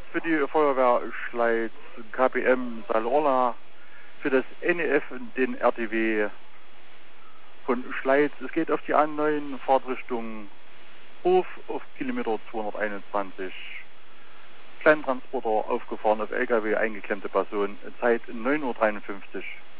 für die Feuerwehr Schleiz, KPM Salorla, für das NEF den RTW von Schleiz. Es geht auf die A9 Fahrtrichtung Hof auf Kilometer 221. Kleintransporter aufgefahren auf LKW, eingeklemmte Person, Zeit 9:53 Uhr.